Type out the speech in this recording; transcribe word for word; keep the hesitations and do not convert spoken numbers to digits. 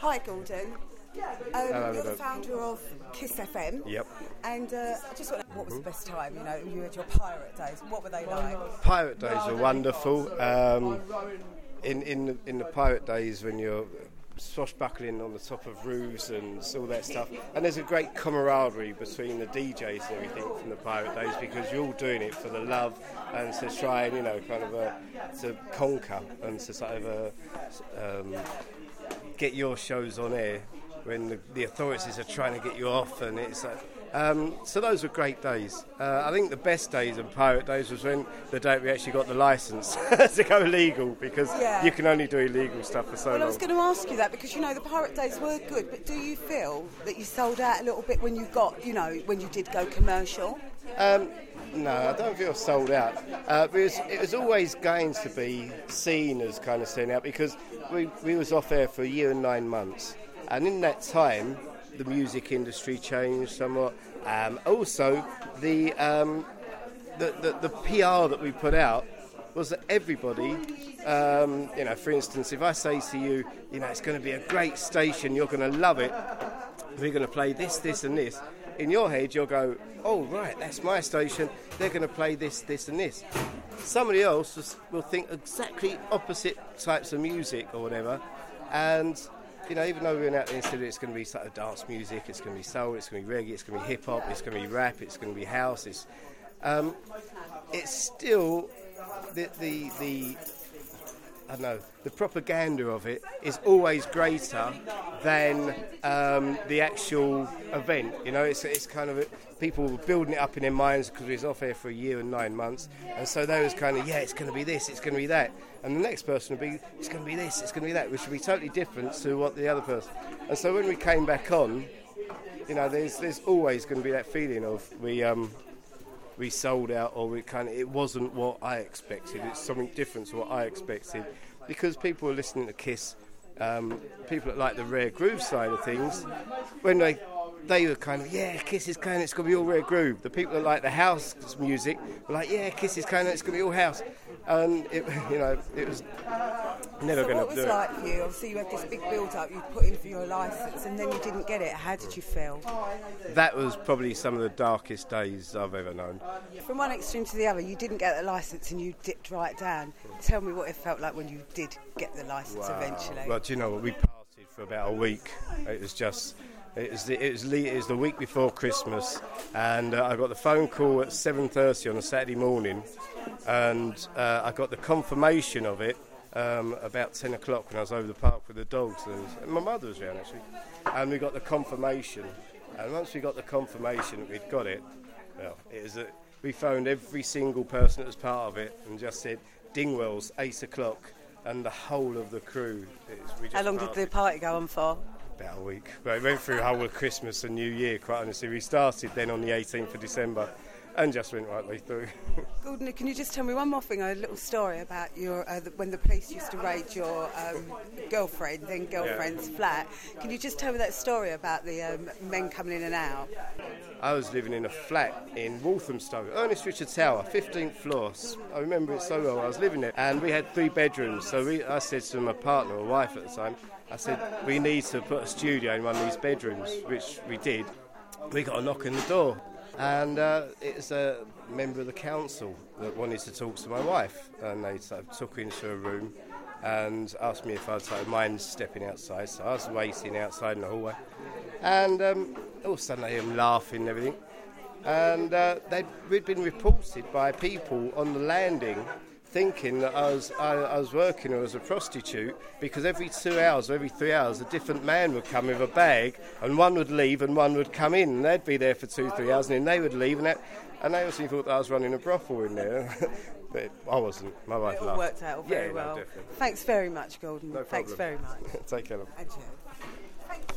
Hi, Gordon. Um, Hello, you're the hello. founder of Kiss F M. Yep. And uh, I just want to know, what was the best time? You know, you had your pirate days. What were they like? Pirate days were wonderful. Um, in in the, in the pirate days, when you're swashbuckling on the top of roofs and all that stuff, and there's a great camaraderie between the D Js and everything from the pirate days, because you're all doing it for the love and to try and, you know, kind of uh, to conquer and to sort of uh, um, get your shows on air when the, the authorities are trying to get you off, and it's like, um, so those were great days. Uh, I think the best days of pirate days was when the day we actually got the licence to go illegal, because Yeah. you can only do illegal stuff for so Well, long. I was going to ask you that because, you know, the pirate days were good, but do you feel that you sold out a little bit when you got, you know, when you did go commercial? Um, no, I don't feel sold out. Uh, it, was, it was always going to be seen as kind of selling out, because we, we was off air for a year and nine months. And in that time, the music industry changed somewhat. Um, also, the, um, the, the the P R that we put out was that everybody, um, you know, for instance, if I say to you, you know, it's going to be a great station, you're going to love it, we're going to play this, this and this, in your head you'll go, oh, right, that's my station, they're going to play this, this and this. Somebody else will think exactly opposite types of music or whatever, and you know, even though we went out there and said it's going to be sort of dance music, it's going to be soul, it's going to be reggae, it's going to be hip hop, it's going to be rap, it's going to be house, it's, um, it's still the, the the I don't know, the propaganda of it is always greater than um, the actual event. You know, it's it's kind of a, people were building it up in their minds because we was off air for a year and nine months, and so they was kind of, yeah, it's going to be this, it's going to be that, and the next person would be, it's going to be this, it's going to be that, which would be totally different to what the other person. And so when we came back on, you know, there's there's always going to be that feeling of we um we sold out, or we kind of, it wasn't what I expected. It's something different to what I expected, because people are listening to Kiss. Um, people that like the rare groove side of things, when they they were kind of, yeah, Kiss is kind of, it's going to be all rare groove. The people that like the house music were like, yeah, Kiss is kind of, it's going to be all house. And it, you know, it was never So going what to was do like it. for you? Obviously you had this big build-up, you put in for your licence, and then you didn't get it. How did you feel? That was probably some of the darkest days I've ever known. From one extreme to the other, you didn't get the licence and you dipped right down. Tell me what it felt like when you did get the licence eventually. Well, do you know what? We partied for about a week. It was just, it was the, it was, le- it was the week before Christmas, and uh, I got the phone call at seven thirty on a Saturday morning, and uh, I got the confirmation of it um, about ten o'clock when I was over the park with the dogs, and, and my mother was around actually, and we got the confirmation. And once we got the confirmation that we'd got it, well, it was a, we phoned every single person that was part of it and just said, Dingwell's, eight o'clock, and the whole of the crew. It was, we just How long did partied. the party go on for? About a week. But it went through the whole of Christmas and New Year, quite honestly. We started then on the eighteenth of December and just went right the way through. Gordon, can you just tell me one more thing, a little story about your uh, the, when the police used to raid your um, girlfriend, then girlfriend's Yeah. flat. Can you just tell me that story about the um, men coming in and out? I was living in a flat in Walthamstow, Ernest Richard Tower, fifteenth floor. I remember it so well. I was living there, and we had three bedrooms. So we, I said to my partner, or wife at the time, I said, we need to put a studio in one of these bedrooms, which we did. We got a knock on the door, and uh, it was a member of the council that wanted to talk to my wife, and they sort of took her into a room and asked me if I'd sort of mind stepping outside. So I was waiting outside in the hallway, and um, all of a sudden I hear them laughing and everything, and uh, they'd, we'd been reported by people on the landing thinking that I was I, I was working or as a prostitute, because every two hours or every three hours a different man would come with a bag, and one would leave and one would come in, and they'd be there for two, three hours, and then they would leave, and, that, and they also thought that I was running a brothel in there. But I wasn't. My wife It all laughed. worked out very yeah, well. No, definitely. Thanks very much, Gordon. No Thanks problem. very much. Take care. Love. Adieu.